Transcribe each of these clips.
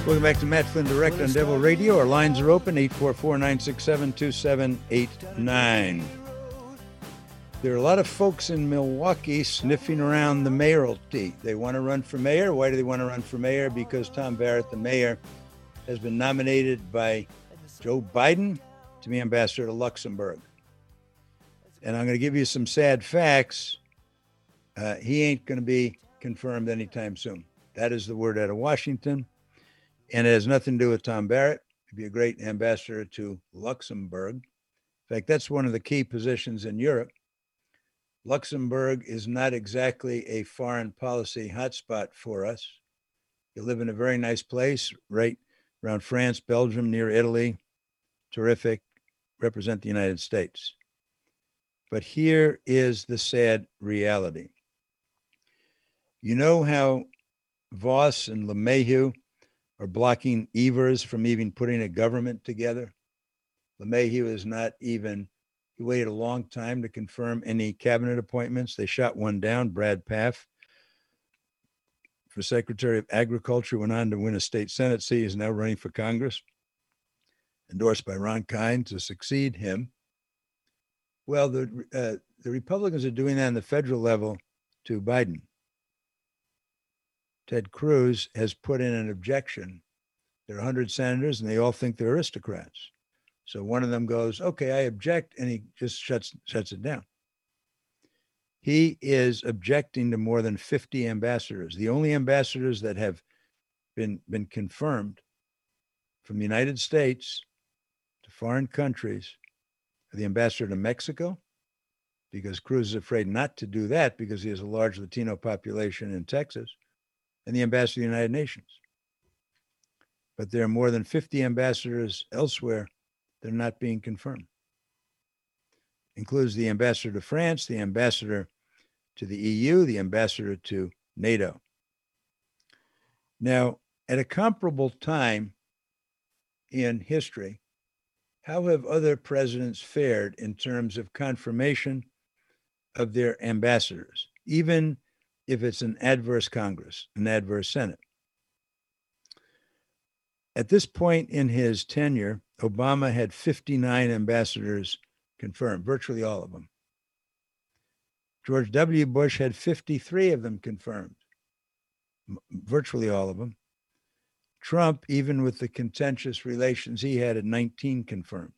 Welcome back to Matt Flynn Direct on Devil Radio. Our lines are open, 844-967-2789. There are a lot of folks in Milwaukee sniffing around the mayoralty. They want to run for mayor. Why do they want to run for mayor? Because Tom Barrett, the mayor, has been nominated by Joe Biden to be ambassador to Luxembourg. And I'm going to give you some sad facts. He ain't going to be confirmed anytime soon. That is the word out of Washington. And it has nothing to do with Tom Barrett. He'd be a great ambassador to Luxembourg. In fact, that's one of the key positions in Europe. Luxembourg is not exactly a foreign policy hotspot for us. You live in a very nice place, right around France, Belgium, near Italy. Terrific. Represent the United States. But here is the sad reality. You know how Voss and LeMahieu are blocking Evers from even putting a government together? LeMahieu is not even, he waited a long time to confirm any cabinet appointments. They shot one down, Brad Pfaff, for Secretary of Agriculture, went on to win a state Senate seat. He's now running for Congress, endorsed by Ron Kind to succeed him. Well, the Republicans are doing that on the federal level to Biden. Ted Cruz has put in an objection. There are 100 senators, and they all think they're aristocrats. So one of them goes, okay, I object, and he just shuts it down. He is objecting to more than 50 ambassadors. The only ambassadors that have been confirmed from the United States to foreign countries are the ambassador to Mexico, because Cruz is afraid not to do that because he has a large Latino population in Texas, and the ambassador to the United Nations. But there are more than 50 ambassadors elsewhere that are not being confirmed. Includes the ambassador to France, the ambassador to the EU, the ambassador to NATO. Now, at a comparable time in history, how have other presidents fared in terms of confirmation of their ambassadors, even if it's an adverse Congress, an adverse Senate? At this point in his tenure, Obama had 59 ambassadors confirmed, virtually all of them. George W. Bush had 53 of them confirmed, virtually all of them. Trump, even with the contentious relations he had 19 confirmed.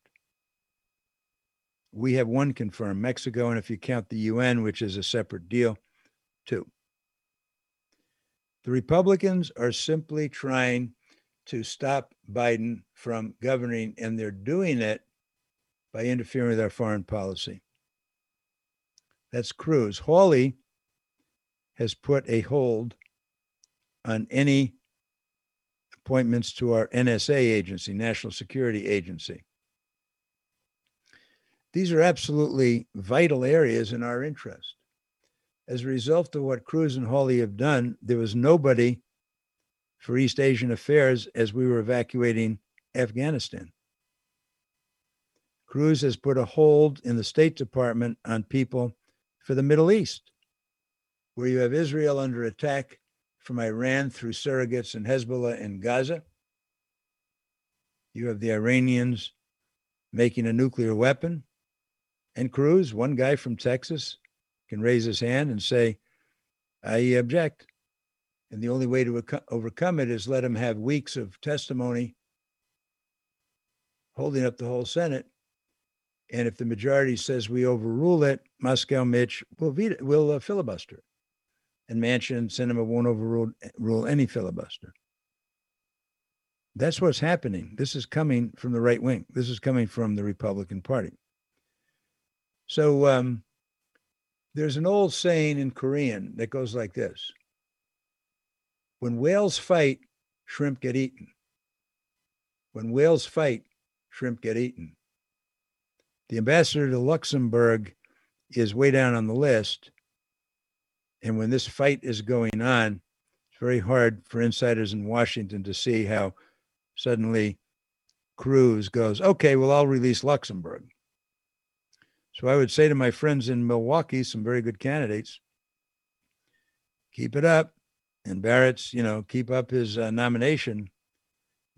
We have one confirmed, Mexico, and if you count the UN, which is a separate deal, 2. The Republicans are simply trying to stop Biden from governing, and they're doing it by interfering with our foreign policy. That's Cruz. Hawley has put a hold on any appointments to our NSA agency, National Security Agency. These are absolutely vital areas in our interest. As a result of what Cruz and Hawley have done, there was nobody for East Asian affairs as we were evacuating Afghanistan. Cruz has put a hold in the State Department on people for the Middle East, where you have Israel under attack from Iran through surrogates and Hezbollah in Gaza. You have the Iranians making a nuclear weapon. And Cruz, one guy from Texas, can raise his hand and say, I object. And the only way to overcome it is let him have weeks of testimony holding up the whole Senate. And if the majority says we overrule it, Moscow Mitch will filibuster. And Manchin and Sinema won't overrule any filibuster. That's what's happening. This is coming from the right wing. This is coming from the Republican Party. So there's an old saying in Korean that goes like this. When whales fight, shrimp get eaten. When whales fight, shrimp get eaten. The ambassador to Luxembourg is way down on the list. And when this fight is going on, it's very hard for insiders in Washington to see how suddenly Cruz goes, okay, well, I'll release Luxembourg. So I would say to my friends in Milwaukee, some very good candidates, keep it up. And Barrett's, keep up his nomination.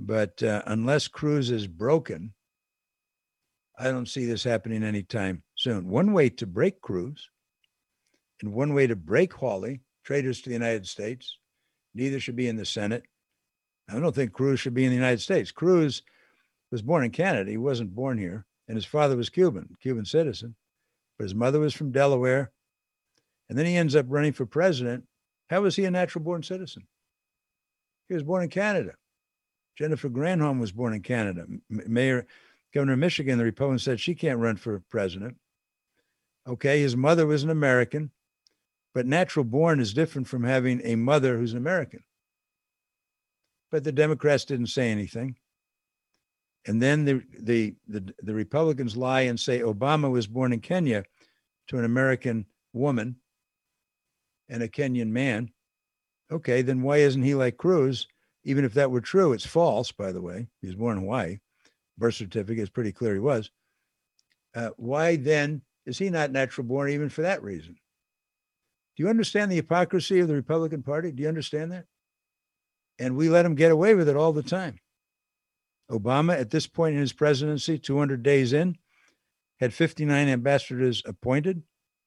But unless Cruz is broken, I don't see this happening anytime soon. One way to break Cruz and one way to break Hawley, traitors to the United States, neither should be in the Senate. I don't think Cruz should be in the United States. Cruz was born in Canada. He wasn't born here. And his father was Cuban citizen. But his mother was from Delaware. And then he ends up running for president. How was he a natural born citizen? He was born in Canada. Jennifer Granholm was born in Canada. Governor of Michigan, the Republican, said she can't run for president. Okay, his mother was an American, but natural born is different from having a mother who's an American. But the Democrats didn't say anything. And then the Republicans lie and say Obama was born in Kenya to an American woman and a Kenyan man. Okay, then why isn't he like Cruz? Even if that were true, it's false, by the way. He was born in Hawaii. Birth certificate is pretty clear he was. Why then is he not natural born even for that reason? Do you understand the hypocrisy of the Republican Party? Do you understand that? And we let him get away with it all the time. Obama, at this point in his presidency, 200 days in, had 59 ambassadors appointed.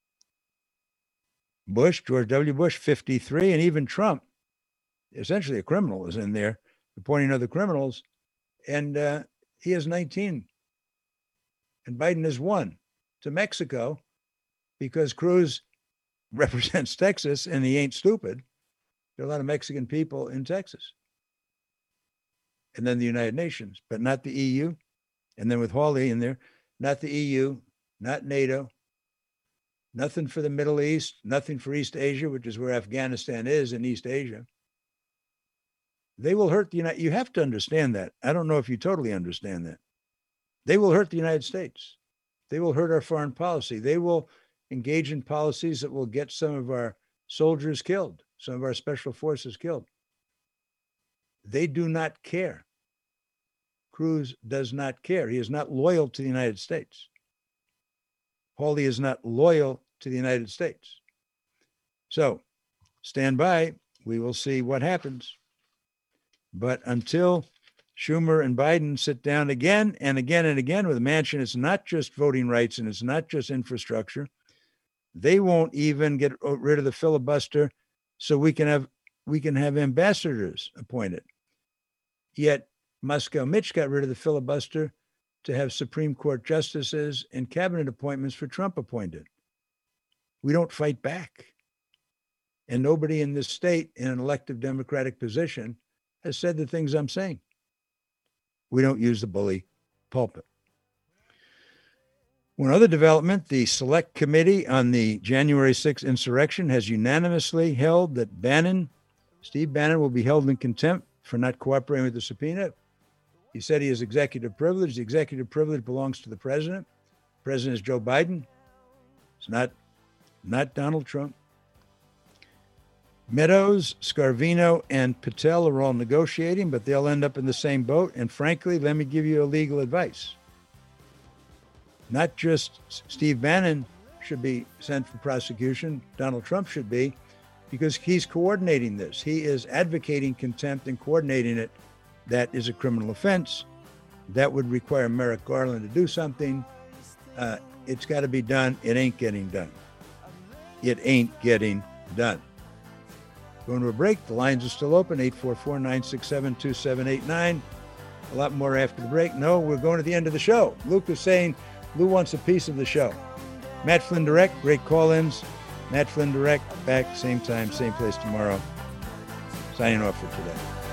Bush, George W. Bush, 53, and even Trump, essentially a criminal, is in there, appointing other criminals, and he has 19. And Biden has 1 to Mexico because Cruz represents Texas, and he ain't stupid. There are a lot of Mexican people in Texas. And then the United Nations, but not the EU. And then with Hawley in there, not the EU, not NATO, nothing for the Middle East, nothing for East Asia, which is where Afghanistan is in East Asia. They will hurt the United. You have to understand that. I don't know if you totally understand that. They will hurt the United States. They will hurt our foreign policy. They will engage in policies that will get some of our soldiers killed, some of our special forces killed. They do not care. Cruz does not care. He is not loyal to the United States. Hawley is not loyal to the United States. So stand by. We will see what happens. But until Schumer and Biden sit down again and again and again with Manchin, it's not just voting rights and it's not just infrastructure. They won't even get rid of the filibuster so we can have ambassadors appointed. Yet Moscow Mitch got rid of the filibuster to have Supreme Court justices and cabinet appointments for Trump appointed. We don't fight back. And nobody in this state in an elective Democratic position has said the things I'm saying. We don't use the bully pulpit. One other development, the Select Committee on the January 6th insurrection has unanimously held that Steve Bannon, will be held in contempt for not cooperating with the subpoena. He said he has executive privilege. The executive privilege belongs to the president. The president is Joe Biden. It's not Donald Trump. Meadows, Scarvino, and Patel are all negotiating, but they'll end up in the same boat. And frankly, let me give you a legal advice. Not just Steve Bannon should be sent for prosecution. Donald Trump should be, because he's coordinating this. He is advocating contempt and coordinating it. That is a criminal offense. That would require Merrick Garland to do something. It's got to be done. It ain't getting done. It ain't getting done. Going to a break. The lines are still open, 844-967-2789. A lot more after the break. No, we're going to the end of the show. Luke is saying Lou wants a piece of the show. Matt Flynn Direct, great call-ins. Matt Flynn Direct, back same time, same place tomorrow. Signing off for today.